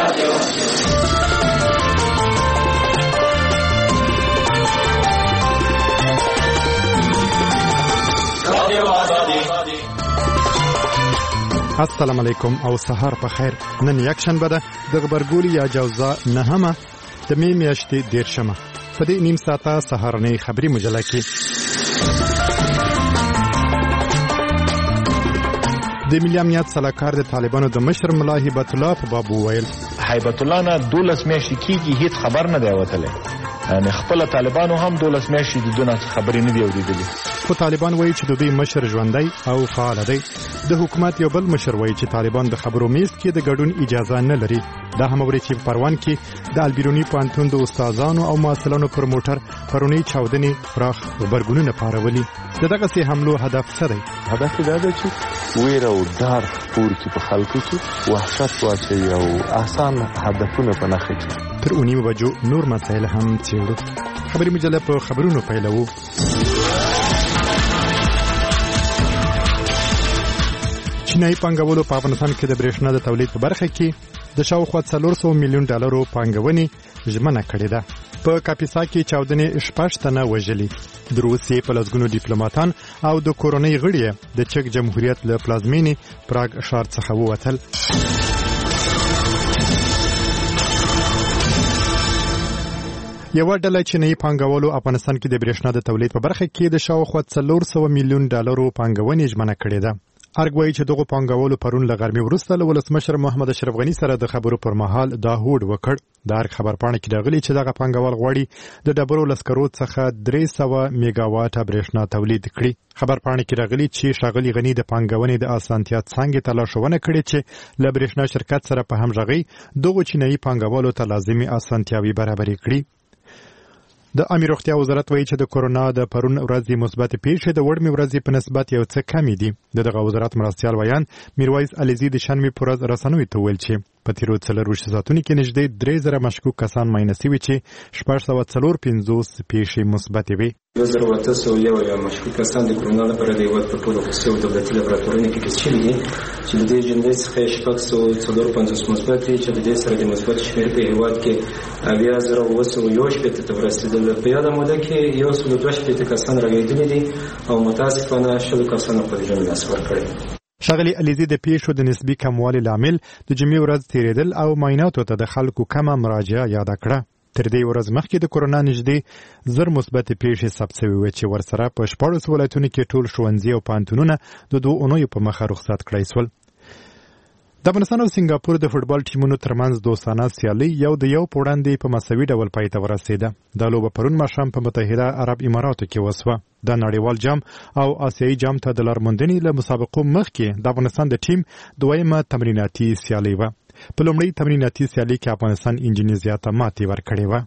السلام علیکم او سهار په خیر. نن یک شنبه ده د غبرګولي یا جوزا نهمه د می میاشتې 13مه. په دې نیم ساعته سهارنۍ خبري مجله کې د ملي امنیت سلاکار د طالبانو د مشر ملا هیبت الله په باب وویل هیبت الله نه 12 میاشتې کېږي هیڅ خبر نه دی وتلی، یعنی خپل طالبانو هم 12 میاشتې د دونه خبرې نه دی اورېدلې. خو طالبان وایي چې د دوی مشر ژوندی او فعال دی. د حکومت یو بل مشر وایي چې طالبان د خبرو میز کې د ګډون اجازه نه لري. دا هم اوري چې په پروان کې د البیرونی پوهنتون د استادانو او محصلانو پر موټر پرونی چاودنې پراخ غبرګونونه پارولي. د دغسې حملو هدف څه دی؟ هدف دا دی چې ویره او ډار خپور کړي په خلکو کې، وحشت واچوي او آسان هدفونه په نښه کړي. تر 9 بجو نور مسایل هم څېړو. خبري مجله په خبرونو پیلوو. چینایي پانګوالو په افغانستان کې د برېښنا د تولید په برخه کې د شاوخوا 400 میلیون ډالرو پانګونې ژمنه کړې ده. په کاپیسا کې چاودنې 6 تنه وژلي. د روسیې په لسګونو ډیپلوماتان او د کورنۍ غړي د چک جمهوریت له پلازمینې پراګ ښار څخه ووتل. یو ډله چینایي پانګوالو افغانستان کې د برېښنا د تولید په برخه کې د شاوخوا 400 میلیون ډالرو پانګونې ژمنه کړې ده. ارګ وایي چې دغه پانګوالو پرون له غرمې وروسته له ولسمشر محمد اشرف غني سره د خبرو پر مهال دا هوډ وکړ. د ارګ خبرپاڼه کې راغلي چې دغه پانګوال غواړي د ډبرو لسکرو څخه 300 میگاواټه برېښنا تولید کړي. خبرپاڼه کې راغلي چې ښاغلي غني د پانګونې د اسانتیا څنګه ته لارښوونه کړې چې له برېښنا شرکت سره په همغږۍ دغه چینایي پانګوالو ته لازمي اسانتیاوي برابرې کړي. د عامه روغتیا وزارت وایي چې د کورونا د پرون ورځې مثبت پیښې د وړمې ورځې په نسبت یو څه کمې دي. دغه وزارت مرستیال ویان میرویس علیزی د شنبې په ورځ رسنیو ته ویل چې په تیرو 4 ساعتونو کې نږدې 3000 مشکوک کسان معاینه شوي چې 645 پیښې مثبت وي. 2801 مشکوک کسان د کورونا لپاره د هیواد په ټولو خصوصي دولتي لابراتوارونو کې تست شوي دي چې د دې جملې څخه 654 مثبت دي چې د دې سره د مثبت شمېر په هیواد کې 200 ته ورسېدل. په یاده موده کې 102 کسان راغلي دي او متاسفانه 10 کسانو په ژوند لاس ورکړی. ښاغلي علیزی د پیښو د نسبي کموالي لامل د جمعې ورځ تیریدل او معایناتو ته د خلکو کمه مراجعه یاد کړه. تر دې ورځ مخکې د کورونا نږدې 1000 مثبت پیښې ثبت شوې وې چې ورسره په 14 ولایتونو کې ټول ښوونځي او پوهنتونونه د 2 اونیو په مخه رخصت کړای شول. د افغانستان او سنگاپور د فوټبال ټیمونو ترمنځ دوستانه سیالي یو د یو په وړاندې په مساوي ډول پای ته ورسېده. دا لوبه پرون ماښام په متحده عرب اماراتو کې وسوه. د نړیوال جام او آسیایي جام ته د لارموندنې له مسابقو مخکې د افغانستان د ټیم دویمه تمریناتي سیالي وه. په لومړۍ تمریناتي سیالي کې افغانستان انجینر زیاته ماتې ورکړې وه.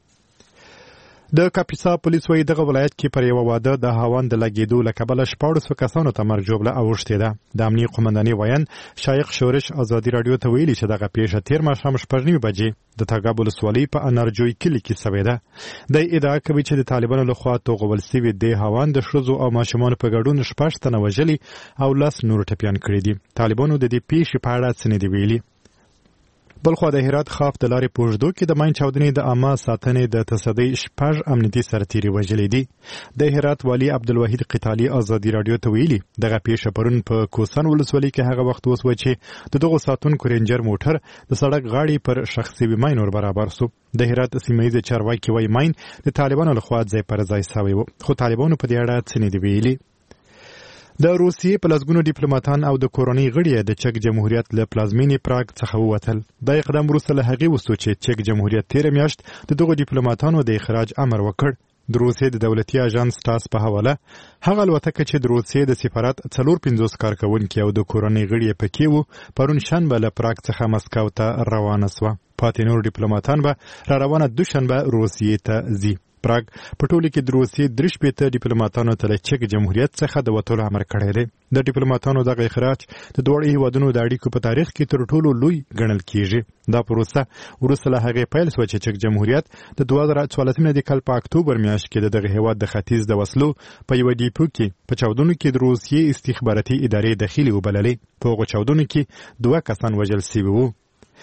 د کاپیسا پولیس وایي دغه ولایت کې پر یو واده د هاوان د لګېدو له کبله 14 کسانو ته مرګ ژوبله اوښتې ده. د امنیې قومندانۍ ویان شایق شورش ازادي راډیو ته ویلي چې دغه پیښه تېر ماښام 9:30 بجې د تګاب ولسوالۍ په انارجوی کلي کې شوې ده. د ادعا کوي چې د طالبانو لخوا توغول شوي د هاوان د ښځو او ماشومانو په ګډون 6 تنه وژلي او 10 نور ټپیان کړي دي. طالبانو د دې پیښې په اړه څه نه دي ویلي. بلخوا د هرات خاف د لارې په اوږدو کې د ماین چاودنې د عامه ساتنې د تصدۍ 6 امنیتي سرتیري وژلي دي. د هرات والي عبدالوحید قتالي ازادي راډیو ته ویلي دغه پیښه پرون په کوسان ولسوالۍ کې هغه وخت وسوه چې د دغو ساتونکو رینجر موټر د سړک غاړې پر شخصي ماین ور برابر سو. د هرات سیمه ییز چارواکي وایي ماین د طالبانو لخوا ځای پر ځای شوی و، خو طالبانو په دې اړه څه نه دي ویلي. د روسیې په لسګونو ډیپلوماتان او د کورنۍ غړي د چک جمهوریت له پلازمینې پراګ څخه ووتل. دا اقدام وروسته له هغې وسو چې چک جمهوریت تېره میاشت د دغو ډیپلوماتانو د اخراج امر وکړ. د روسیې د دولتي اژانس تاس په حواله هغه الوتکه چې د روسیې د سفارت 450 کارکوونکي او د کورنۍ غړي پکې وو پرون شنبه له پراګ څخه مسکو ته روانه سوه. پاتې نور ډیپلوماتان به را روانه دوشنبه روسیې ته ځي. پراګ په ټوله کې د روسیې 3 ډیپلوماتانو ته له چک جمهوریت څخه د وتلو امر کړی دی. د ډیپلوماتانو دغه اخراج د دواړو هیوادونو د اړیکو په تاریخ کې تر ټولو لوی ګڼل کیږي. دا پروسه وروسته له هغې پیل شوه چې چک جمهوریت د 2014 کال په اکتوبر میاشت کې د دغه هیواد د ختیځ د وسلو په یوه ډیپو کې په چاودنو کې د روسیې استخباراتي ادارې دخیلې وبللې. په هغو چاودنو کې 2 کسان وژل شوي وو.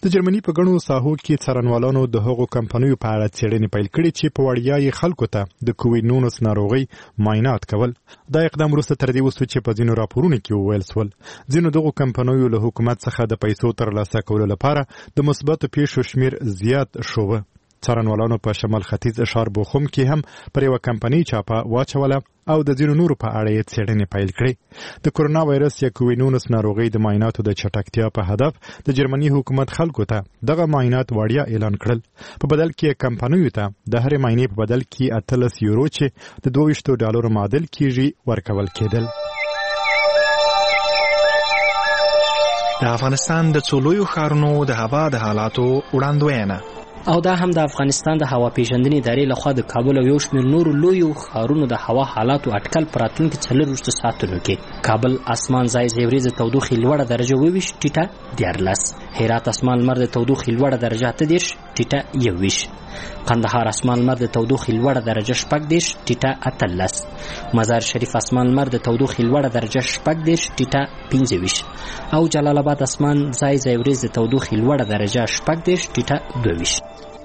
د جرمني په غنو ساحو کې څارنوالانو د هغو کمپنیو په اړه څېړنې پیل کړې چې په وړیا خلکو ته د کووډ-19 ناروغي معاینات کول. دا اقدام وروسته تر دې وسو چې په ځینو راپورونو کې وویل شول ځینو دغو کمپنیو له حکومت څخه د پیسو ترلاسه کولو لپاره د مثبتو پیښو شمیر زیات شوه. څارنوالانو په شمال ختیځ ښار بوخم کې هم پر یوه کمپنۍ چاپه واچوله او د ځینو نورو په اړه یې څېړنې پیل کړې. د کورونا وایرس یا کووډ-19 ناروغۍ د معایناتو د چټکتیا په هدف د جرمني حکومت خلکو ته دغه معاینات وړیا اعلان کړل. په بدل کې کمپنیو ته د هرې معاینې په بدل کې 18 یورو چې د $22 معادل کېږي ورکول کېدل. د افغانستان د څو لویو ښارونو د هوا د حالاتو وړاندوینه او دا هم د افغانستان د هوا پیژندنې ادارې لخوا د کابل او یو شمېر نورو لویو ښارونو د هوا حالاتو اټکل په راتلونکي 24 ساعتونو کې. کابل اسمان ځای ځای وریځې تودوخې لوړه درجه 22 ټیټه 14. هرات اسمان لمر د تودوخې لوړه درجه 30 ټیټه 21. قندهار اسمان لمر د تودوخې لوړه درجه 14 ټیټه 18. مزار شریف اسمان لمر د تودوخې لوړه درجه 14 ټیټه 25. او جلال آباد اسمان ځای ځای وریځې د تودوخې لوړه درجه 14 ټیټه 22.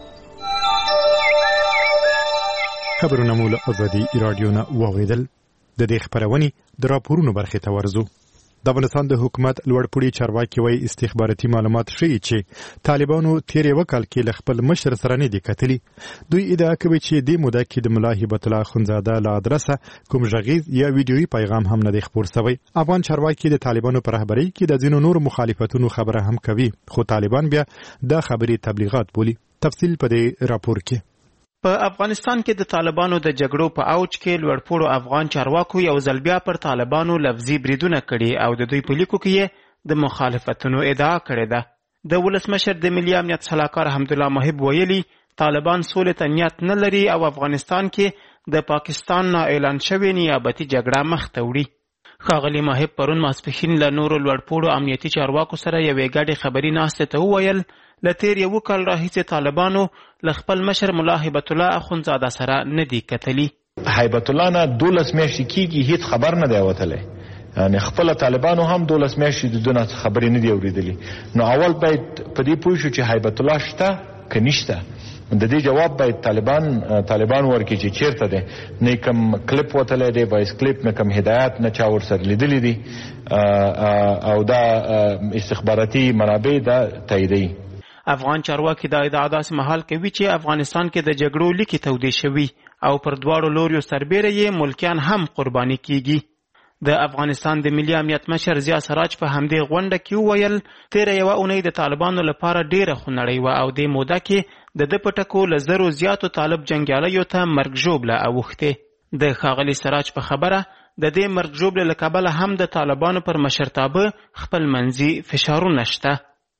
خبرونه مو له ازادي رادیو نه واوریدل. د دې خبرونې د راپورونو برخې ته ورځو. د افغانستان د حکومت لوړپوړي چارواکي وایي استخباراتي معلومات ښیي چې طالبانو تیر یو کال کې له خپل مشر سره نه دي کتلي. دوی ادعا کوي چې د موده کې د ملا هبت الله اخندزاده له ادرسه کوم غږیز یا ویډیويي پیغام هم نه دی خپور شوی. افغان چارواکي د طالبانو په رهبرۍ کې د ځینو نور مخالفتونو خبره هم کوي خو طالبان بیا دا خبرې تبلیغات بولي. تفصیل په دې راپور کې. په افغانستان کې د طالبانو د جګړو په اوج کې لوړپوړو افغان چارواکو یو ځل بیا پر طالبانو لفظي بریدونه کړي او د دوی په لیکو کې د مخالفتونو ادعا کړې ده. د ولسمشر د ملي امنیت صلاحکار حمدالله محب ویلي طالبان سولې ته نیت نه لري او افغانستان کې د پاکستان نه اعلان شوې نیابتي جګړه مخ ته وړي. ښاغلي محب پرون ماسپښین له نورو لوړپوړو امنیتي چارواکو سره یوې ګډې خبري ناستې ته وویل له تیر یو کال راهیسې طالبانو له خپل مشر ملا هبت الله اخندزاده سره نه دي کتلي. هیبت الله نه 12 میاشتې کېږي هیڅ خبر نه دی وتلی. یعنې خپله طالبانو هم 12 میاشتې د دونه خبرې نه دي اورېدلي. نو اول باید په دې پوه شو چې هیبت الله شته که نشته. د دې جواب باید طالبان ورکړي چې چیرته دی. نه کوم کلیپ وتلی دی وایس کلیپ نه کوم هدایات نه چا ورسره لیدلی دي او دا استخباراتي منابع دا تاییدوي. افغان چارواکي دا ادعا داسې مهال کوي چې افغانستان کې د جګړو لیکې تودې شوي او پر دواړو لوریو سربیره یې ملکیان هم قرباني کیږي. د افغانستان د ملي امنیت مشر ضیا سراج په همدې غونډه کې وویل تیره یوه اونۍ د طالبانو لپاره ډیره خونړۍ وه او دې موده کې د ده په ټکو له 1000 زیاتو طالب جنګیالیو ته مرګ ژوبله اوښتې. د ښاغلي سراج په خبره د دې مرګ ژوبلې له کبله هم د طالبانو پر مشرتابه خپل منځي فشارونه شته.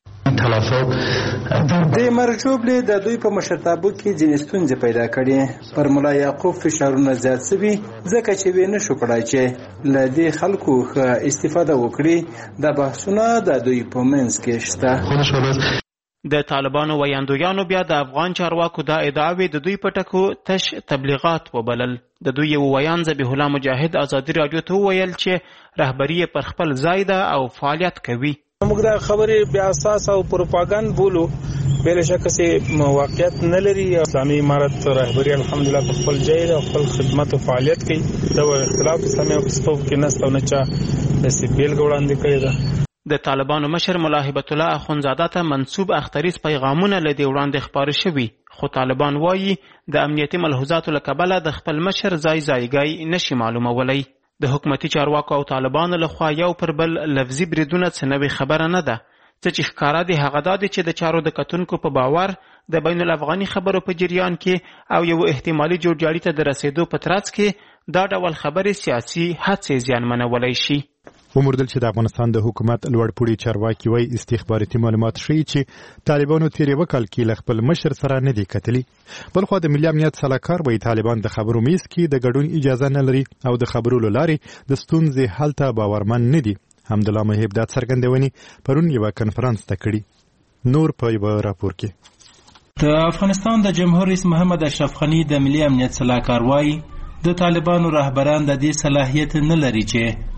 د مرګ ژوبلې د دوی په مشرتابه کې ځینې ستونزې پیدا کړي. پر ملا یعقوب فشارونه زیات شوي ځکه چې ویې نه شو کړای چې له دې خلکو ښه استفاده وکړي. دا بحثونه د دوی په منځ کې شته. د طالبانو ویاندویانو بیا د افغان چارواکو دا ادعاوې د دوی په ټکو تش تبلیغات وبلل. د دوی یو ویان ذبیح الله مجاهد ازادي راډیو ته وویل چې رهبري پر خپل ځای ده او فعالیت کوي. موږ دا خبرې بیا اساس او پروپاګاندا بولو بل شک چې واقعیت نه لري. اسلامي امارت رهبری الحمدلله په خپل ځای او خپل خدمت او فعالیت کوي. دا اختلاف اسلامي او صفوف کې نسته او نه چا د سیبیل وړاندې کړی ده. د طالبانو مشر ملا هبت الله اخندزاده ته منسوب اختریز پیغامونه له دې وړاندې خپاره شوي خو طالبان وایي د امنیتي ملحوظاتو له کبله د خپل مشر ځای نشي معلومولی. د حکومتي چارواکو او طالبانو لخوا یو پر بل لفظي بریدونه څه نوې خبره نه ده. څه چې ښکاره دي هغه دا دي چې د چارو د کتونکو په باور د بین الافغاني خبرو په جریان کې او یو احتمالي جوړجاړي ته د رسېدو په ترڅ کې دا ډول خبرې سیاسي هڅې زیانمنولی شي. وموردل چې د افغانستان د حکومت لوړپوړي چارواکي وایي استخباراتي معلومات ښیي چې طالبانو تیر یو کال کې له خپل مشر سره نه دي کتلي. بلخوا د ملي امنیت صلاحکار وایي طالبان د خبرو میز کې د ګډون اجازه نه لري او د خبرو له لارې د ستونزې حل ته باورمن نه دي. حمدالله محب دا څرګندونې پرون یوه کنفرانس ته کړي. نور په یوه راپور کې د افغانستان د جمهور رئیس محمد اشرف غني د ملي امنیت صلاحکار وایي د طالبانو رهبران د دې صلاحیت نه لري چې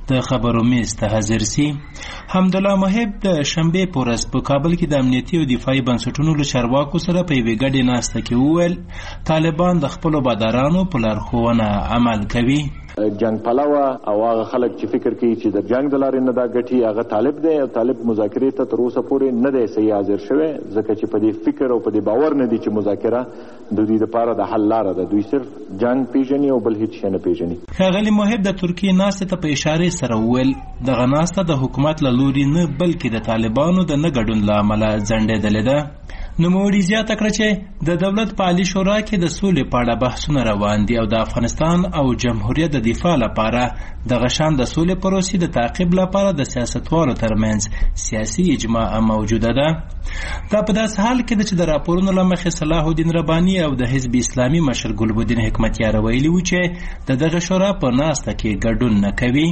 د خبرو میز ته حاضر سي. حمدالله محب د شنبې په ورځ په کابل کې د امنیتي او دفاعي بنسټونو له چارواکو سره په یوې ګډې ناسته کې وویل طالبان د خپلو بادارانو په لارښوونه عمل کوي. جنگ پلوه او هغه خلک چې فکر کوي چې د جنگ د لارې نه دا ګټي هغه طالب دی او طالب مذاکرې ته تر اوسه پورې نه دی صحیح حاضر شوی ځکه چې په دې فکر او په دې باور نه دی چې مذاکره د دوی لپاره د حل لاره ده. دوی صرف جنگ پیژني او بل هیڅ شی نه پیژني. ښاغلي محب د ترکیې ناستې ته په اشارې سره وویل دغه ناسته د حکومت له لوري نه بلکې د طالبانو د نه ګډون له امله ځنډېدلې ده. نوموړي زیاته کړه چې د دولت په عالي شورا کې د سولې په اړه بحثونه روان دي او د افغانستان او جمهوریت د دفاع لپاره دغه شان د سولې پروسې د تعقیب لپاره د سیاستوالو ترمنځ سیاسي اجماع موجوده ده. دا په داسې حال کې ده چې د راپورونو له مخې صلاح الدین رباني او د حزب اسلامي مشر ګلبدین حکمتیار ویلي وو چې د دغه شورا په ناسته کې ګډون نه کوي.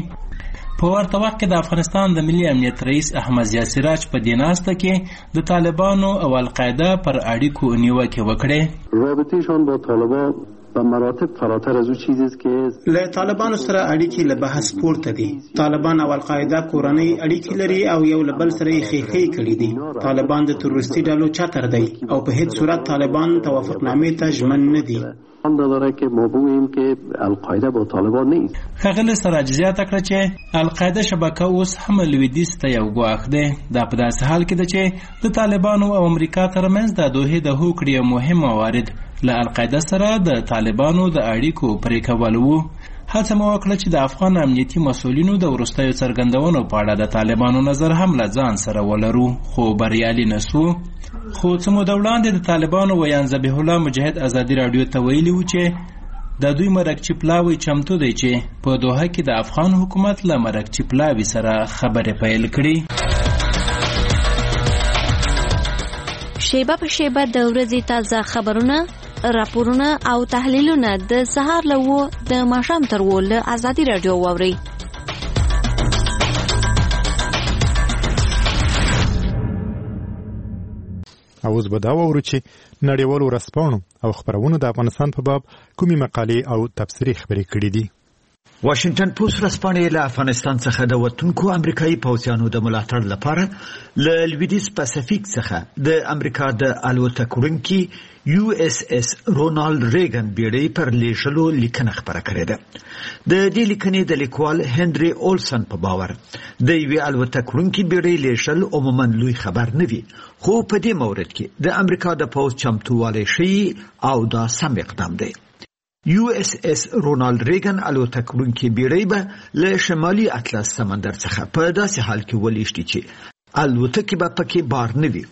په ورته وخت کې د افغانستان د ملي امنیت رئیس احمد ضیاء سراج په دې ناسته کې د طالبانو او القاعده پر اړیکو نیوکې وکړې. رابطهشان با طالبان و مراتب فراتر از او چیزی است که له طالبانو سره اړیکې له بحث پورته دي. طالبان او القاعده کورنۍ اړیکې لري او یو له بل سره یې خېخې کړي دي. طالبان د تروریستي ډلو چتر دی او په هیڅ صورت طالبان توافقنامې ته ژمن نه دي. آن داره که ما بگوییم که القاعده با طالبان نیست. ښاغلي سراج زیاته کړه چې القاعده شبکه اوس هم لویدیځ ته یو ګواښ دی. دا په داسې حال کې ده چې د طالبانو او امریکا ترمنځ د دوحې د هوکړې مهم موارد له القاعده سره د طالبانو د اړیکو پرې کول وو. هڅه مو وکړه چې د افغان امنیتي مسؤلینو د وروستیو څرګندونو په اړه د طالبانو نظر هم له ځان سره ولرو خو بریالي نه سو. خو څه موده وړاندې د طالبانو ویان ذبیح الله مجاهد ازادي راډیو ته ویلي وو چې د دوی مرکچي پلاوی چمتو دی چې په دوحه کې د افغان حکومت له مرکچي پلاوی سره خبرې پیل کړي. شیبه په شیبه د ورځې تازه خبرونه، راپورونه او تحلیلونه د سهار له 9 د ماښام تر 10 له ازادي راډیو واورئ. اوس به دا واورو چې نړیوالو ورځپاڼو او خبرونو د افغانستان په باب کومې مقالې او تبصرې خبرې کړې دي. واشنگټن پوسټ ورځپاڼې له افغانستان څخه د وتونکو امریکایي پوځیانو د ملاتړ لپاره له لویدیځ پاسفیک څخه د امریکا د الوتکو وړونکي USS رونالد ریګن بیړۍ پر لیږلو لیکنه خپره کړې ده. د دې لیکنې د لیکوال هنري اولسن په باور د یوې الوتکو وړونکي بیړۍ لیږل عموما لوی خبر نه وي، خو په دې مورد کې د امریکا د پوځ چمتووالی ښیي او دا سم اقدام دی. USS رونالد ریګن الوتکو وړونکي بیړۍ به له شمالي اطلس سمندر څخه په داسې حال کې ولیږدي چې الوتکې به پکې بار نه وي.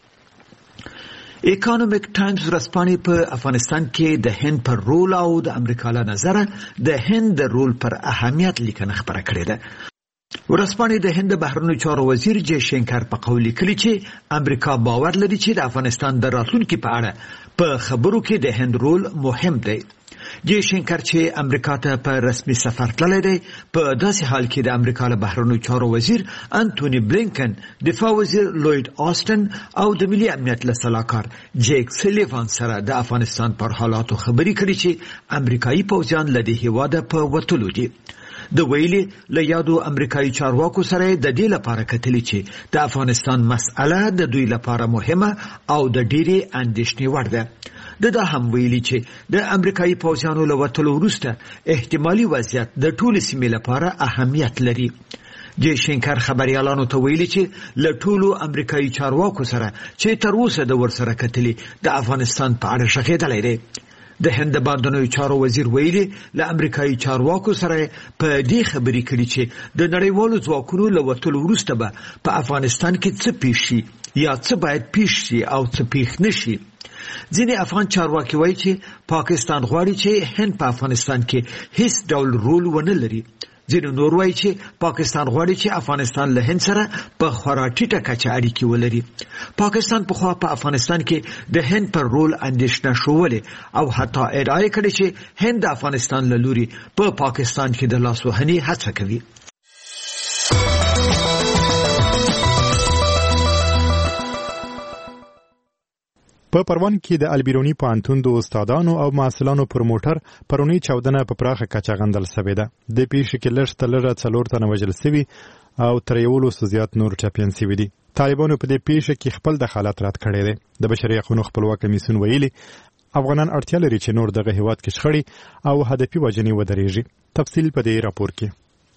اکانومیک ټایمز ورځپاڼې په افغانستان کې د هند پر رول او د امریکا له نظره د هند د رول پر اهمیت لیکنه خپره کړې ده. ورځپاڼې د هند د بهرنیو چارو وزیر جے شنکر په قول لیکلي چې امریکا باور لري چې د افغانستان د راتلونکي په اړه په خبرو کې د هند رول مهم دی. جے شنکر چې امریکا ته په رسمي سفر تللی دی، په داسې حال کې د امریکا له بهرنیو چارو وزیر انټونی بلینکن، دفاع وزیر لوید آسټن او د ملي امنیت له سلاکار جیک سلیوان سره د افغانستان پر حالاتو خبرې کړي چې امریکایي پوځیان له دې هیواده په وتلو دي. د ویلي له یادو امریکایي چارواکو سره د دې لپاره کتلي چې د افغانستان مسأله د دوی لپاره مهمه او د ډېرې اندېښنې وړ ده. دا هم ویلي چې د امریکایي پوځیانو له وتلو وروسته احتمالي وضعیت د ټولې سیمې لپاره اهمیت لري. جے شنکر خبريالانو ته ویلي چې له ټولو امریکایي چارواکو سره چې تر اوسه د ورسره کتلي د افغانستان په اړه شخېدلی دی. د هند بهرنیو چارو وزیر ویلي له امریکایي چارواکو سره په دې خبرې کړي چې د نړیوالو ځواکونو له وتلو وروسته به په افغانستان کې څه پیښ شي یا څه باید پیښ شي او څه پیښ نه شي. ځینې افغان چارواکي وایي چې پاکستان غواړي چې هند په افغانستان کې هیڅ ډول رول ونه لري. ځینې نور وایي چې پاکستان غواړي چې افغانستان له هند سره په خورا ټیټه کچه اړیکې ولري. پاکستان پخوا په افغانستان کې د هند پر رول اندېښنه ښودلې او حتی ادعا یې کړې چې هند د افغانستان له لوري په پاکستان کې د لاسوهنې هڅه کوي. په پروان کې د البیرونی پوهنتون د استادانو او محصلانو پر موټر پرونی چاودنه په پراخه کچه غندل شوې ده. د پیښې کې لږ تر لږه 4 تنه وژل شوي او تر 100 زیات نور ټپیان شوي دي. طالبانو په دې پیښه کې خپل دخالت رد کړی دی. د بشري حقوقو خپلواک کمیسیون ویلي افغانان اړتیا لري چې نور دغه هیواد کې شخړې او هدفي وژنې ودرېږي. تفصیل په دې راپور کې.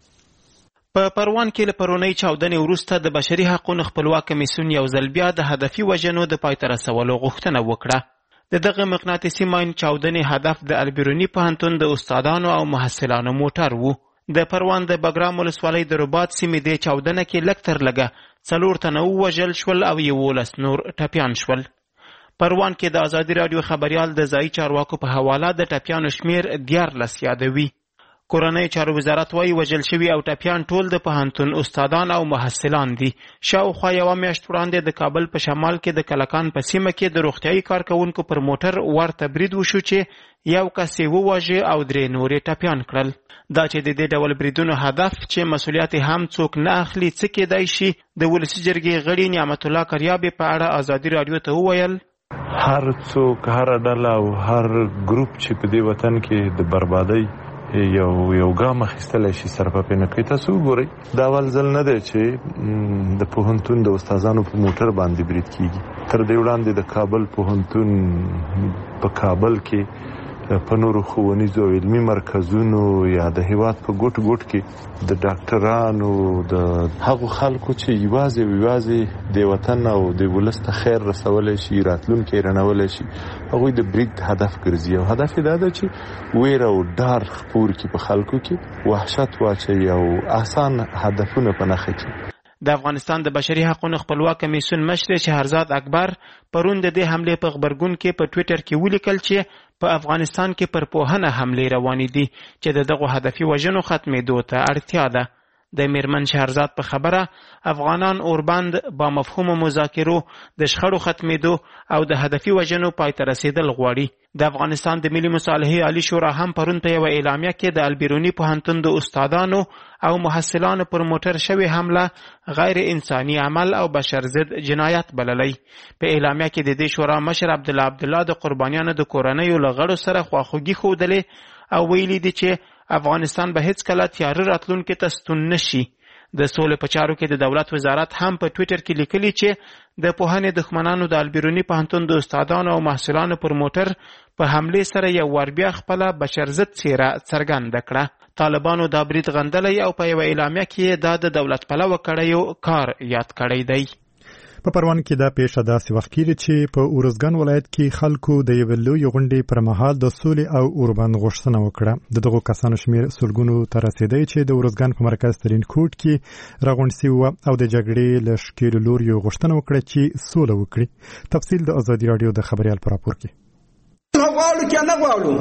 په پروان کې له پرونی چاودنې وروسته د بشري حقوقو خپلواک کمیسیون یو ځل بیا د هدفي وژنو د پای ته رسولو غوښتنه وکړه. د دغه مقناطیسي ماین چاودنې هدف د البیرونی پوهنتون د استادانو او محصلانو موټر وو. د پروان د بګرام ولسوالۍ د رباط سیمې د چاودنه کې لږ تر لږه 4 تنه ووژل شول او 11 نور ټپیان شول. پروان کې د ازادي راډیو خبريال د ځایي چارواکو په حواله د ټپیانو شمیر 14 یادوي. کورنۍ چارو وزارت وايي وژل شوي او ټپیان ټول د پوهنتون استادان او محصلان دي. شاوخوا یوه میاشت وړاندې د کابل په شمال کې د کلکان په سیمه کې د روغتیایي کارکوونکو پر موټر ورته برید وشو چې یو کس یې وواژه او 3 نورې ټپیان کړل. دا چې د دې ډول بریدونو هدف چې مسؤلیت هم څوک نه اخلي څه کېدای شي، د ولسي جرګې غړي نعمت الله کریابي په اړه ازادي راډیو ته وویل هر څوک هر ډله او هر ګروپ چې په دې وطن کې د بربادۍ یو ګام اخیستلی شي سرپه نه کوي. تاسو وګورئ دا اول ځل نه دی چې د پوهنتون د استادانو په موټر باندې برید کیږي. تر دې وړاندې د کابل پوهنتون په کابل کې په نورو ښوونیزو او علمي مرکزونو یا د هیواد په ګوټ ګوټ کې د ډاکټرانو د هغو خلکو چې یوازې د وطن او د ولس ته خیر رسولی شي، راتلونکی رڼولی شي، هغوی د برید هدف ګرځي. او هدف یې دا ده چې ویر او ډار خپور کړي په خلکو کې، وحشت واچوي او آسان هدفونه په نښه کړي. د افغانستان د بشري حقوقو خپلواک کمیسیون مشر شهرزاد اکبر پرون د دې حمله په خبرګون کې په ټوئیټر کې ولیکل چې په افغانستان کې پر پوهنه حمله روانې دي چې دغه هدفي وژنو ختمېدو ته اړتیا ده. د میرمن شهرزاد په خبره افغانان اوربند با مفهوم مذاکرو د شخړو ختمېدو او د هدفي وژنو پای ته رسیدل غواړي. د افغانستان د ملي مصالحې عالی شورا هم پرون په یو اعلامیه کې د البیرونی پوهنتون د استادانو او محصلانو پر موټر شوی حمله غیر انساني عمل او بشر ضد جنایت بللی. په اعلامیه کې د دې شورا مشر عبدالله د قربانیانو د کورنیو له غړو سره خواخوږي ښودلې او ویلي دي چې افغانستان به هیڅ کله تیاره راتلونکي ته ستون نشي. د سولې په چارو کې د دولت وزارت هم په ټوئیټر کې لیکلي چې د پوهنې دښمنانو د البیرونی پوهنتون د استادانو او محصلانو پر موټر په حمله سره یو ور بیا خپله بشر ضد څیره څرګنده کړه. طالبانو دا برید غندلی او په یوه اعلامیه کې دا د دولت پلوه کړیو کار یاد کړی دی. په پروان کې دا پیښه داسې وخت کېږي چې په ارزګان ولایت کې خلکو د یوې لویې غونډې پر مهال د سولې او اوربند غوښتنه وکړه. د دغو کسانو شمېر سلګونو ته رسېدی چې د ارزګان په مرکز ترین کوټ کې راغونډ شوي وه او د جګړې له ښکېلو لوریو غوښتنه وکړه چې سوله وکړي. تفصیل د ازادي راډیو د خبریال په راپور کې. غواړو که نه غواړو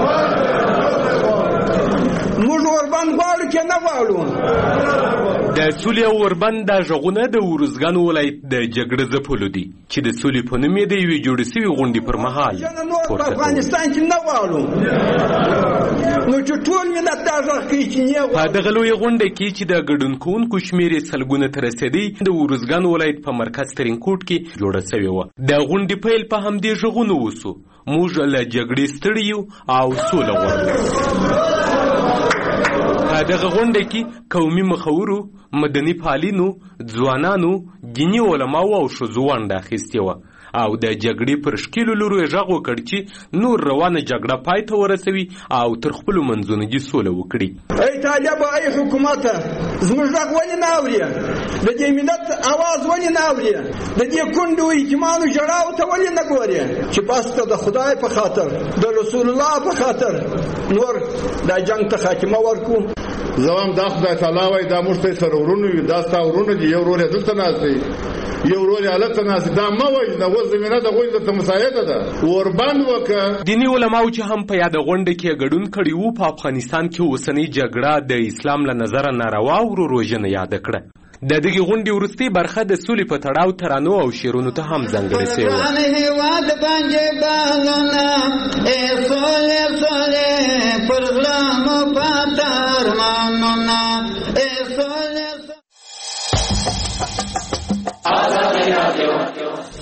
موږ اوربند غواړو که نه غواړو. د سولې او اوربند دا غږونه د ارزګان ولایت د جګړې ځپلو دي چې د سولې په نوم یې د یوې جوړې شوې غونډې پر مهال په افغانستان کې نه غواړو نو چې ټول ملت دا غږ کوي چې نه غواړو. په دغه لویې غونډه کې چې د ګډون کوونکو شمېر یې سلګونه ته رسېدی د ارزګان ولایت په مرکز ترین کوټ کې جوړه شوې وه. د غونډې پیل په همدې غږونو وسو: موږ له جګړې ستړي یو او سوله غواړو. په دغه غونډه کې قومي مخورو، مدني فعالینو، ځوانانو، دیني علماو او ښځو ونډه اخیستې وه او د جګړې پر ښکېلو لورو یې غږ وکړ چې نور روانه جګړه پای ته ورسوي او تر خپلو منځونو دې سوله وکړي. ای طالبه، ای حکومته، زموږ غږ ولې نه اورې؟ د دې ملت اواز ولې نه اورې؟ د دې کونډو یتیمانو ژړاو ته ولې نه ګورې چې بس ته د خدای په خاطر، د رسول الله په خاطر نور دا جنګ ته خاتمه ورکو؟ زوام دا خدای تعالی وای دا موږ ته سره ورونو یو، دا ستا ورونه دي، یو ورور یې دلته ناست دی، یو ورور یې هلته ناست دی. دا مه وایي، د اوس زمینه د هغوی درته مساعده ده. اوربند وکړه. دیني علماو چې هم په یاده غونډه کې ګډون کړي وو په افغانستان کې اوسنۍ جګړه د اسلام له نظره ناروا او وروژنه یاده کړه. د دغې غونډې وروستۍ برخه د سولې په تړاو ترانو او شعرونو ته هم ځانګړې شوې وه.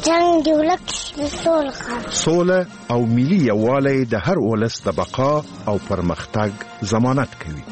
جنگ د ولس سوله او ملي یووالی د هر ولس د بقا او پرمختګ ضمانت کوي.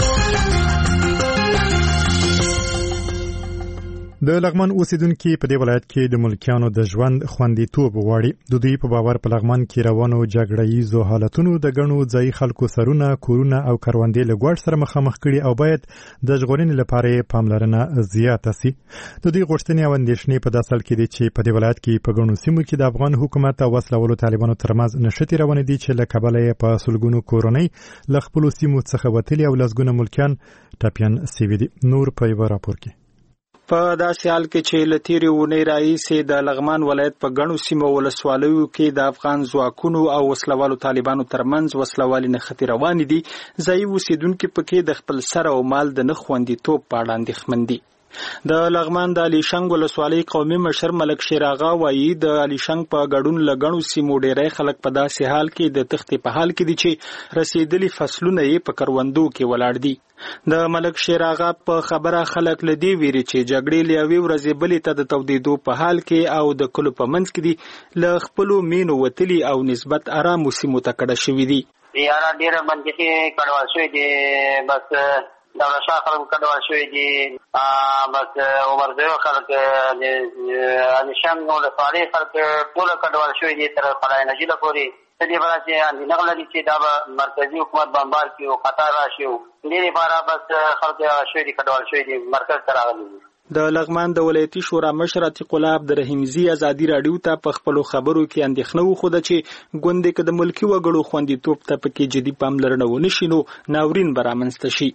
د لغمان اوسیدونکو په دې ولایت کې د ملکیانو د ژوند خوندیتوب غواړي. د دوی په باور په لغمان کې روانو جګړه‌ییزو حالتونو د ګڼو ځایي خلکو سرونه، کورونه او کروندې له ګواښ سره مخامخ کړي او باید د ژغورنې لپاره پاملرنه زیاته سي. د دوی غوښتنې او اندېښنې په داسې حال کې دي چې په دې ولایت کې په ګڼو سیمو کې د افغان حکومت او وسلوالو طالبانو ترمنځ نښتې روانې دي چې له کبله یې په سلګونو کورنۍ له خپلو سیمو څخه وتلي او لسګونه ملکیان ټپیان سوي دي. نور په یوه راپور کې. په داسې حال کې چې له تېرې اونۍ راهیسې د لغمان ولایت په ګڼو سیمو ولسوالیو کې د افغان ځواکونو او وسلوالو طالبانو ترمنځ وسلوالي نښتې روانې دي، ځایي اوسېدونکي پکې د خپل سر او مال د نه خوندیتوب په اړه اندېښمن دي. د لغمان د علیشنګ ولسوالۍ قومي مشر ملک شیر آغا وایي د علیشنګ په ګډون له ګڼو سیمو ډېری خلک په داسې حال کې د تښتې په حال کې دي چې رسېدلي فصلونه یې په کروندو کې ولاړ دي. د ملک شیر آغا په خبره خلک له دې ویري چې جګړې له یوې ورځې بلې ته د تودېدو په حال کې او د کلو په منځ کې دي له خپلو مینو وتلي او نسبت آرامو سیمو ته کډه شوي دي. یاره ډېره بندیخي کډوال شوي دي، بس دولت شاه خلک کډوال شوي دي، بس عمرزیو خلک علیشنګ ولسوالۍ خلک ټوله کډوال شوي دي تر قلعه نجیله پورې. د دې لپاره چې اندېښنه لري چې دا به مرکزي حکومت بمبار کړي او خطر راشي، دې لپاره بس خلک شوي دي کډوال شوي دي، مرکز ته راغلي دي. د لغمان د ولایتي شورا مشر عتیق الله عبدالرحیمزي ازادي راډیو ته په خپلو خبرو کې اندېښنه وښوده چې ګوندې که د ملکي وګړو خوندیتوب ته پکې جدي پاملرنه ونه شي نو ناورین به رامنځته شي.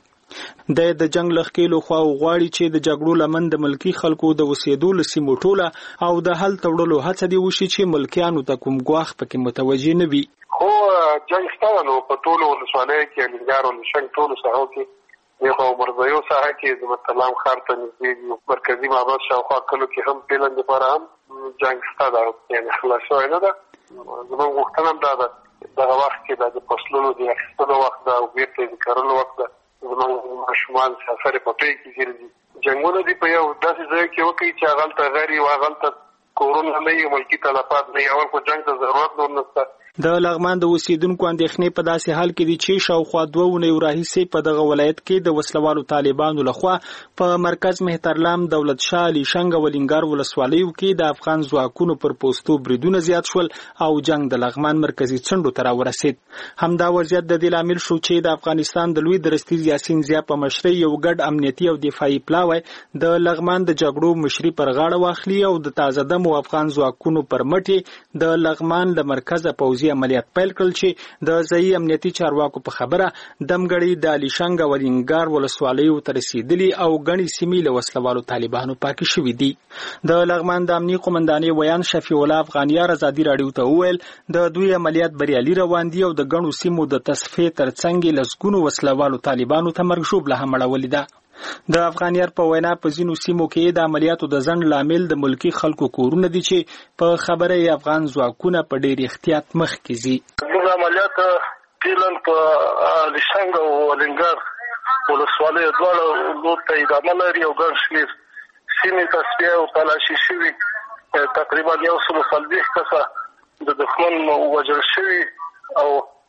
د جنگ لخکېلو خوا غواړي چې د جګړو لمن د ملکی خلکو د وسیدو له سیمو ټوله او د حل تړلو هڅه دی وشي چې ملکیانو ته کوم ګواښ پکې متوجه نه وي. خو جنگ شته نو په ټولو ولسوالیو کې الینګار ولشنګ ټولو ساحو کې یو عمرزیو ساحه کې د متلام ښار ته نږدې مرکزي معبد شاوخوا کلو کې هم پلان لپاره هم جنگ شته ده، یعنې خلاص شوی نه ده. زموږ غوښتنه هم دا ده دغه وخت کې د فصلونو د اخیستلو وخت ده او بیرته د کرلو وخت ده. زموږ ماشومان سفر پټۍ کې ګرځي، جنګونه دي په یو داسې ځای کې وکړي چې هغلته غیر او هغلته کورونه نه وي، ملکي تلفات نه وي، اول خو جنګ ته ضرورت نور نشته. د لغمان د اوسیدونکو اندېښنې په داسې حال کې دي چې شاوخوا 2 اونۍ راهیسې په دغه ولایت کې د وسلوالو طالبانو لخوا په مرکز مهترلام، دولت شاه، علیشنګ او الینګار ولسوالیو کې د افغان ځواکونو پر پوستو بریدونه زیات شول او جنگ د لغمان مرکزي څنډو ته راورسېد. همدا وضعیت د دې لامل شو چې د افغانستان د لوی درستیز یاسین زیا په مشرۍ یو ګډ امنیتي او دفاعي پلاوی د لغمان د جګړو مشري پر غاړه واخلي او د تازه دمو افغان ځواکونو پر مټې د لغمان له مرکزه پوځي عملیات پیل کړل چې د ځایي امنیتي چارواکو په خبره دمګړی د علیشنګ او الینګار ولسوالیو ته رسېدلي او ګڼې سیمې له وسلوالو طالبانو پاکې شوي دي. د لغمان د امنیي قومندانې ویان شفیع الله افغانیار ازادي راډیو ته وویل د دوی عملیات بریالي روان دي او د ګڼو سیمو د تصفیې ترڅنګ لسګونو وسلوالو طالبانو ته مرګ ژوبله هم اړولې ده. د افغانیار په وینا په ځینو سیمو کې د عملیاتو د ځنډ لامل د ملکي خلکو کورونه دي چې په خبره یې افغان ځواکونه په ډېر احتیاط مخکې ځي. موږ عملیات پیلن په علیشنګ او الینګار ولسوالۍ دواړو لور ته ادامه لري او ګڼ شمېر سیمې تصفیه او تلاشي شوي، تقریبا 140 کسه د دښمن وژل شوي او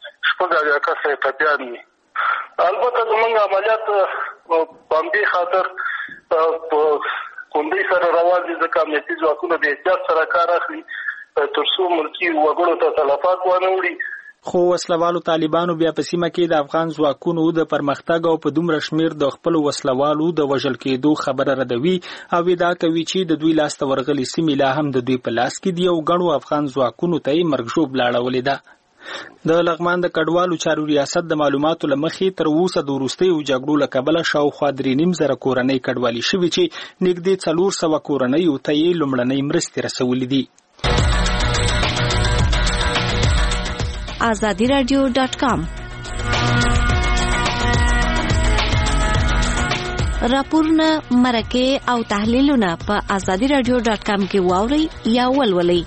6 کسه یې ټپیان دي. البته زموږ عملیات په همدې خاطر په کندۍ سره روان دي ځکه امنیتي ځواکونه د احتیاط سره کار اخلي تر څو ملکي وګړو ته تلفات ونه وړي. خو وسلوالو طالبانو بیا په سیمه کې د افغان ځواکونو د پرمختګ او په دومره شمیر د خپلو وسلوالو د وژل کېدو خبره ردوي او ادعا کوي چې د دوی لاسته ورغلي سیمې لا هم د دوی په لاس کې دي او ګڼو افغان ځواکونو ته یې مرګ ژوبله اړولې ده. د لغمان د کډوالو چارو ریاست د معلوماتو له مخې تر اوسه د وروستیو جګړو له کبله شاوخوا 3.5 کورنۍ کډوالي شوي چې نږدې 400 کورنیو ته یې لومړنۍ مرستې رسولې دي. azadiradio.com راپورونه، مرکې او تحلیلونه په azadiradio.com کې واورئ یا ولولئ.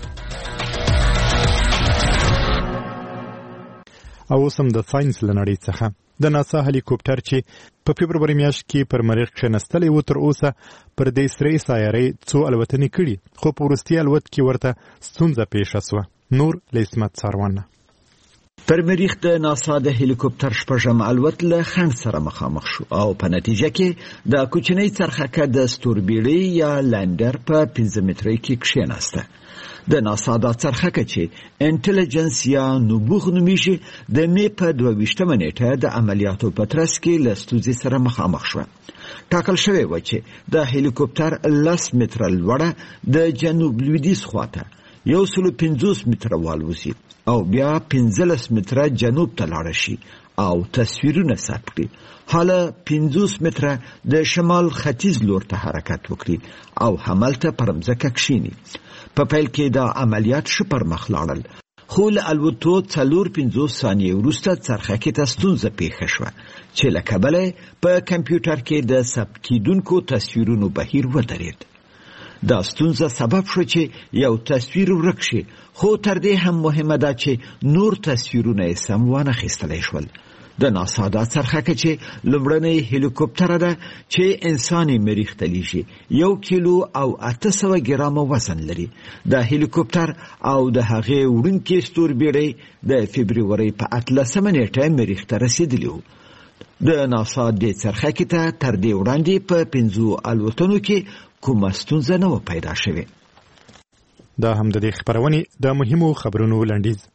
او سم د ساينس لنړۍ څخه د ناسا هلیکوپټر چې په فبروري میاشت کې پر مریخ کښېنستلی و تر اوسه پر دې سرې سیارې څو الوتنې کړي خو په وروستي الوت کې ورته ستونزه پیښه سوه. نور له عصمت ساروان. پر مریخ د ناسا د هلیکوپټر شپږم الوت له خنډ سره مخامخ شو او په نتیجه کې د کوچنۍ څرخکه د ستوربیړۍ یا لانډر په 15 مترۍ کې کښېناسته. د ناسا د څرخکه چې انټيليجنس یا نبوغ نومیږي د می په 22 نیټه د عملیاتو په ترڅ کې له ستونزې سره مخامخ شو. ټاکل شوی و چې د هلیکوپټر 10 متره لوړه د جنوب لویدیځ خواته 150 متره والوزي او بیا 15 متره جنوب ته لاړ شي او تصویرونه ثبت کړي. حالا 50 متره د شمال ختیځ لور ته حرکت وکړي او همالته پر مځکه کښیني. په پیل کې دا عملیات ښه پر مخ لاړل خو له الوتو 4-5 ثانیې وروسته څرخکې ته ستونزه پیښه شوه چې له کبله په کمپیوټر کې د ثبت کیدونکو تصویرونو بهیر ودرېد. دا ستونزه سبب شو چې یو تصویر ورک شي خو تر دې هم مهمه ده چې نور تصویرونه یې سم وانخیستلی شول. د ناسا دا څرخکه چې لومړنۍ هلیکوپټر ده چې انساني مریخ ته لیږي 1 کیلو او 800 ګرامه وزن لري. د هلیکوپټر او د هغې وړونکې ستوربیړۍ د فبروري په 18 نیټه مریخ ته رسیدلی وو. د ناسا د څرخکې ته تر دې وړاندې په 5 الوتنو کې کومه ستونزه نه و پیدا شوې. دا هم د دې خبرونې د مهمو خبرونو لنډیز.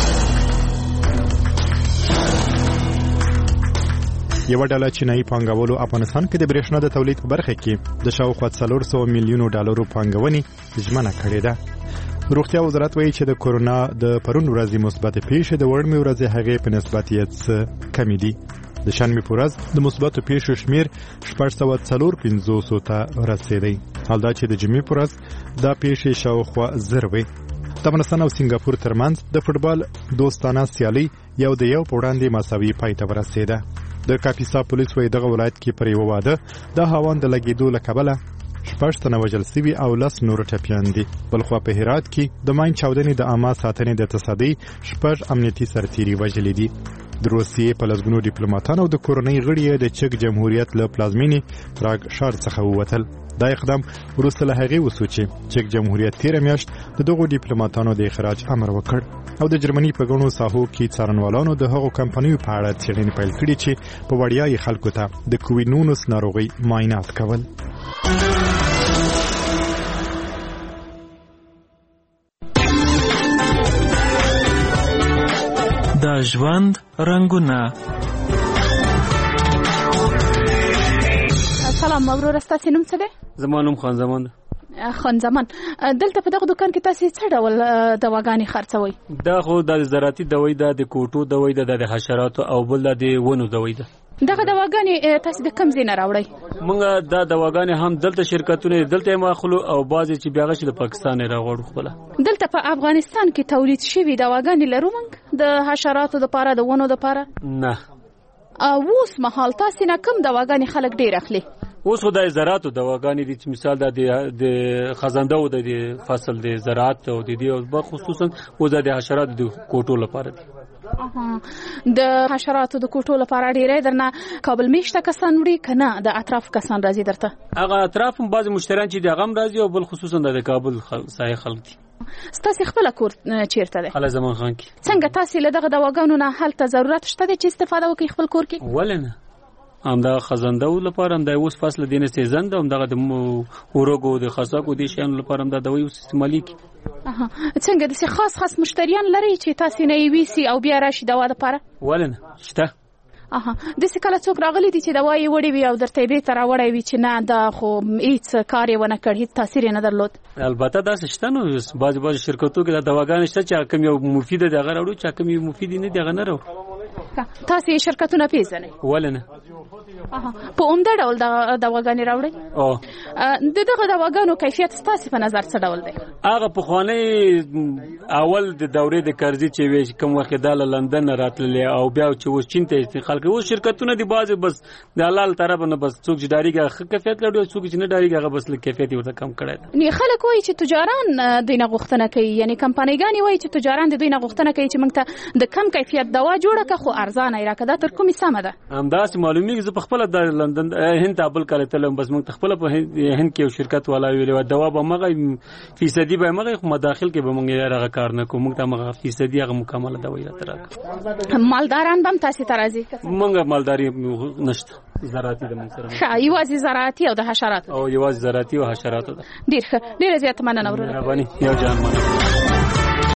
یو ډله چینایي پانګوالو افغانستان کې د برېښنا د تولید په برخه کې د شاوخوا 400 میلیونو ډالرو پانګونې ژمنه کړې ده. روغتیا وزارت وایي چې د کورونا د پرون ورځې مثبت پیښې د وړمې ورځې هغې په نسبت یې کمې دي. د شنبې په ورځ د مثبتو پیښو شمیر 645 ته رسیدی. حال دا چې د جمعې په ورځ دا پیښې شاوخوا 0 وي. د افغانستان او سنگاپور ترمنځ د فوټبال دوستانه سیالي یو د یو په وړاندې مساوي پای ته ورسېده. د کاپیسا پولیس وایي دغه ولایت کې پر یو واده د هاوان د لګېدو له کبله 6 تنه وژل سوي او 10 نور ټپیان دي. بلخوا په هرات کې د ماین چاودنې د عامه ساتنې د تصدۍ 6 امنیتي سرتیري وژلي دي. د روسیې په لسګونو ډیپلوماټانو د کورنۍ غړي د چک جمهوریت له پلازمینې پراګ ښار څخه ووتل. دا اقدام وروسته له هغې وسو چې چک جمهوریت تیره میاشت د دغو ډیپلوماټانو د اخراج امر وکړ او د جرمني په ګڼو ساحو کې څارنوالانو د هغو کمپنیو په اړه څېړنې پیل کړي چې په وړیایي خلکو ته د کوویډ-19 ناروغۍ معاینات کول. د ژوند رنګونه. سلام ورور، ستاسو نوم څه دی؟ زما نوم خان زمان ده. خان زمان، دلته په دغه دکان کې تاسو څه ډول دواګانې خرڅوي؟ دا خو د زراعتي دوی ده، د کوټو دوی ده، د حشراتو او بل د ونو دوی ده. دغه دواګانې تاسو د کوم ځای نه راوړئ؟ موږ دا دواګانې هم دلته شرکتونه دلته ماخلو او بعضې چې بیا غشي د پاکستان راغړو. خپله دلته په افغانستان کې تولید شوي دواګانې لرو موږ د حشراتو دپاره، د ونو دپاره؟ نه. اوس مهال تاسو نه کوم دواګانې خلک ډېر اخلي؟ اوس خو د زراعتو دواګانې دي چې مثال د خزنده او د فصل د زراعت او د دې خصوصا او د حشراتو د کوټو لپاره دي. د حشراتو د کوټو لپاره ډېرې درنه کابل میشته کسان وړي کنه د اطراف کسان راځي درته؟ هغه اطراف هم بعض مشتریان چې د غم راځي او بل خصوصا د کابل سایه خلک دي. ستاسو خپل کور چیرته دی؟ خلا زمان خان کې. څنګه تاسو له دغه دواګانو نه هلته ضرورت شته چې استفاده وکړئ خپل کور کې؟ ولنه همدا خزنده لپاره هم د اوس فصل دینه سیزن ده، هم دغه د ورګو د خاصاکو د شیانو لپاره هم د دوی استعمالي کی. څنګه د خاص مشتریان لري چې تاسو نه ویسي او بیا راشي دوا لپاره؟ ولنه شته. د څه کله څوک راغلي دي چې دوا یې وړي وي او درته به تر وړي وي چې نه دا خو هیڅ کار یې ونه کړ، هیڅ تاثیر نه درلود؟ البته دا شته نو بعض شرکتو کې د دواګانې شته چې کوم یو مفید دی هغه راوړو، چې کوم یو مفید نه دی هغه نه راوړو. تاسو شرکتونه پیژنئ؟ ولنه په عمده ډول دواګانې راوړئ؟ دغه دواګانو کیفیت ستاسو په نظر څه ډول دی؟ هغه پخوانی اول د دورې د قرضې چې وی کوم وخت د لندن راتللی او بیا چې اوس چین ته انتقال کوي، اوس شرکتونه دی بعضې بس د حلال طرف نه بس څوک چې ډاریږي ښه کیفیت لري او څوک چې نه ډاریږي هغه بس لږ کیفیت یې ورته کم کړی دی. خلک وایي چې تجاران دوی نه غوښتنه کوي، یعنې کمپنیګانې وایي چې تجاران د دوی نه غوښتنه کوي چې موږ ته د کم کیفیت دوا جوړه کړه خو ارزانه یې راکړه. دا تر کومې سمه ده؟ همداسې معلومیږي. زه په خپله د لندن هند ته بل کله تلم، بس موږ خپله په هند کې یو شرکت والا ویلې وه دوا به مغه فیصدي به مغه، خو مداخل کې به موږ یې هغه کار نه کوو، موږ ته مغه فیصدي هغه مکمله دوا یې راته راکړه. مالداران به هم تاسې ته راځي؟ موږ مالداري نشته، زراعتي د موږ سره ښه. یوازې زراعتي او د حشراتو؟ او یوازې زراعتي او حشراتو ده. ډېر ښه، ډېره زیاته مننه ورونه. مهرباني. یو جان مننه.